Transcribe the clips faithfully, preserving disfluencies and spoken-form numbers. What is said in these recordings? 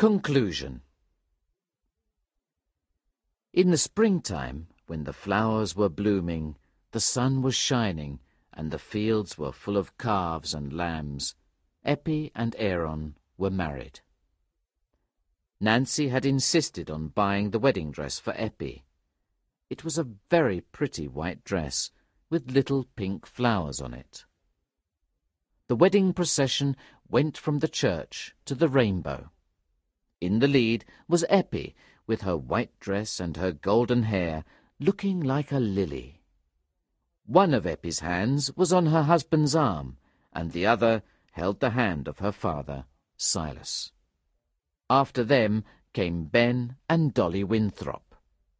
Conclusion. In the springtime, when the flowers were blooming, the sun was shining, and the fields were full of calves and lambs, Eppie and Aaron were married. Nancy had insisted on buying the wedding dress for Eppie. It was a very pretty white dress, with little pink flowers on it. The wedding procession went from the church to the Rainbow. In the lead was Eppie, with her white dress and her golden hair, looking like a lily. One of Eppie's hands was on her husband's arm, and the other held the hand of her father, Silas. After them came Ben and Dolly Winthrop.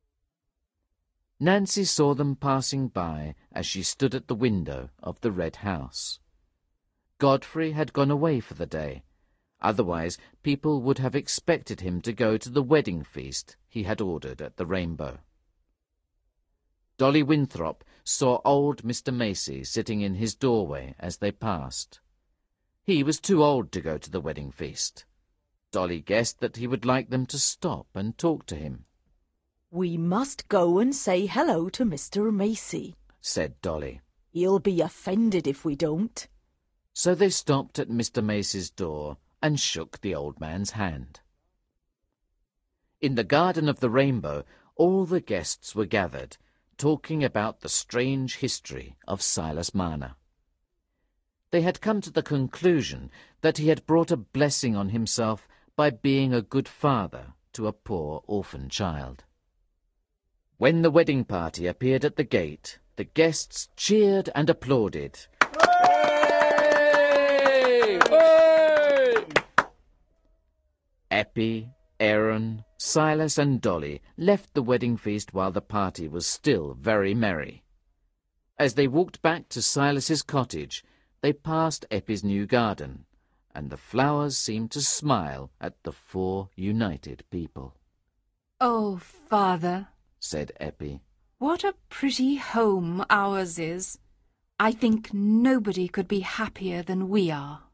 Nancy saw them passing by as she stood at the window of the red house. Godfrey had gone away for the day. Otherwise, people would have expected him to go to the wedding feast he had ordered at the Rainbow. Dolly Winthrop saw old Mister Macy sitting in his doorway as they passed. He was too old to go to the wedding feast. Dolly guessed that he would like them to stop and talk to him. "We must go and say hello to Mister Macy," said Dolly. "He'll be offended if we don't." So they stopped at Mister Macy's door and shook the old man's hand. In the garden of the Rainbow, all the guests were gathered, talking about the strange history of Silas Marner. They had come to the conclusion that he had brought a blessing on himself by being a good father to a poor orphan child. When the wedding party appeared at the gate, the guests cheered and applauded. Hooray! Hooray! Eppie, Aaron, Silas and Dolly left the wedding feast while the party was still very merry. As they walked back to Silas's cottage, they passed Eppie's new garden, and the flowers seemed to smile at the four united people. "Oh, Father," said Eppie, "what a pretty home ours is. I think nobody could be happier than we are."